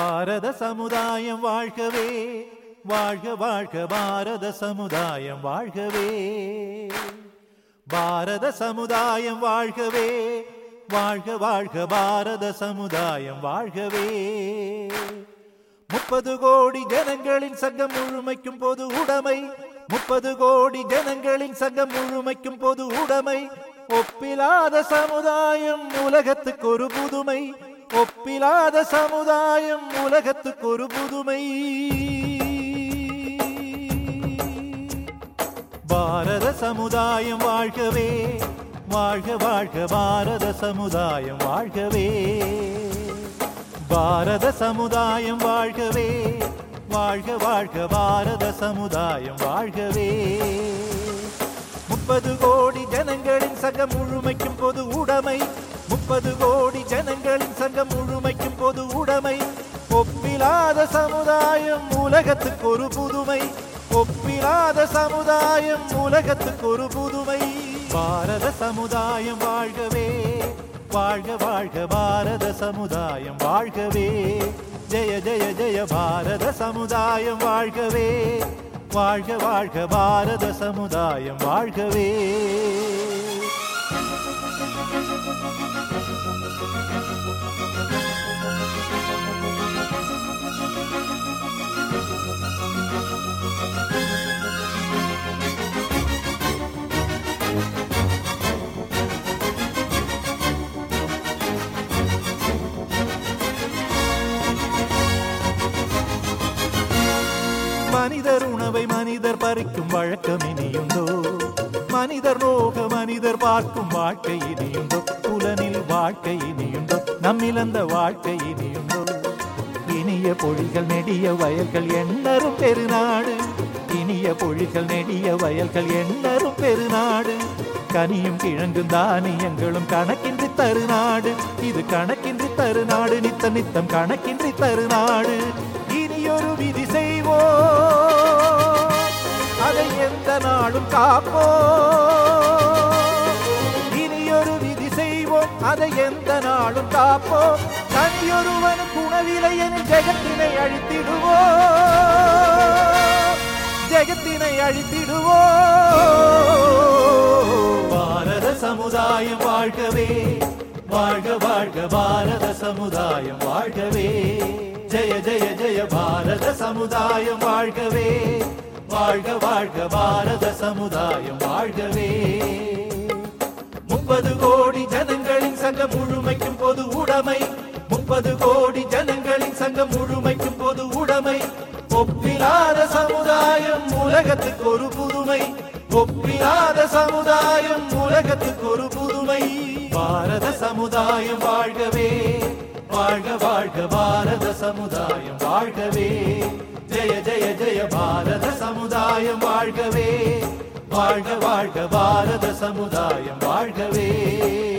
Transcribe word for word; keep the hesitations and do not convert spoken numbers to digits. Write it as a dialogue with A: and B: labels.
A: பாரத சமுதாயம் வாழ்கவே, வாழ்க வாழ்க பாரத சமுதாயம் வாழ்கவே. பாரத சமுதாயம் வாழ்கவே, வாழ்க வாழ்க பாரத சமுதாயம் வாழ்கவே. முப்பது கோடி ஜனங்களின் சங்கம் முழுமைக்கும் பொது உடைமை, முப்பது கோடி ஜனங்களின் சங்கம் முழுமைக்கும் பொது உடைமை. ஒப்பிலாத சமுதாயம் உலகத்துக்கு ஒரு புதுமை, ஒப்பிலாத சமுதாயம் உலகத்துக்கு ஒரு புதுமை. பாரத சமுதாயம் வாழ்கவே, வாழ்க வாழ்க பாரத சமுதாயம் வாழ்கவே. பாரத சமுதாயம் வாழ்கவே, வாழ்க வாழ்க பாரத சமுதாயம் வாழ்கவே. முப்பது கோடி ஜனங்களின் சங்கம் முழுமைக்கும் பொது உடைமை, முப்பது கோடி ஜனங்களின் சங்கம் முழுமைக்கும் பொது உடைமை. ஒப்பிலாத சமுதாயம் உலகத்துக்கு ஒரு புதுமை, ஒப்பிலாத சமுதாயம் உலகத்துக்கு ஒரு புதுமை. பாரத சமுதாயம் வாழ்கவே, வாழ்க வாழ்க பாரத சமுதாயம் வாழ்கவே. ஜெய ஜெய ஜெய பாரத சமுதாயம் வாழ்கவே, வாழ்க வாழ்க பாரத சமுதாயம் வாழ்கவே. மனிதர் உணவை மனிதர் பறிக்கும் வழக்கம் இனியுண்டோ, மனிதர் நோக மனிதர் பார்க்கும் வாழ்க்கை இனியுண்டோ, புலனில் வாழ்க்கை இனியுண்டோ, நம்மிழந்த வாழ்க்கை இனியுண்டோ. இனிய பொழிகள் நெடிய வயல்கள் எண்ணரும் பெருநாடு, இனிய பொழிகள் நெடிய வயல்கள் எண்ணரும் பெருநாடு. கனியும் கிழங்கும் தானியங்களும் கணக்கின்றி தருநாடு, இது கணக்கின்றி தருநாடு, நித்த நித்தம் கணக்கின்றி தருநாடு. இனியொரு விதி செய்வோம், அதை எந்த நாளும் காப்போம். இனியொரு விதி செய்வோம், அதை எந்த நாளும் காப்போம். தனியொருவனுக்கு உணவில்லை என ஜெகத்தினை அழித்திடுவோம், ஜெகத்தினை அழித்திடுவோம். பாரத சமுதாயம் வாழ்கவே, வாழ்க வாழ்க பாரத சமுதாயம் வாழ்கவே. ஜெய ஜெய ஜெய பாரத சமுதாயம் வாழ்கவே, வாழ்க வாழ்க பாரத சமுதாயம் வாழ்கவே. முப்பது கோடி ஜனங்களின் சங்கம் முழுமைக்கும் பொது உடைமை, முப்பது கோடி ஜனங்களின் சங்கம் முழுமைக்கும் பொது உடைமை. ஒப்பிலாத சமுதாயம் உலகத்துக்கு ஒரு புதுமை, ஒப்பிலாத சமுதாயம் உலகத்துக்கு ஒரு புதுமை. பாரத சமுதாயம் வாழ்கவே, வாழ்க வாழ்க பாரத சமுதாயம் வாழ்கவே. ஜெய ஜெய ஜெய பாரத சமுதாயம் வாழ்கவே, வாழ்க வாழ்க பாரத சமுதாயம் வாழ்கவே.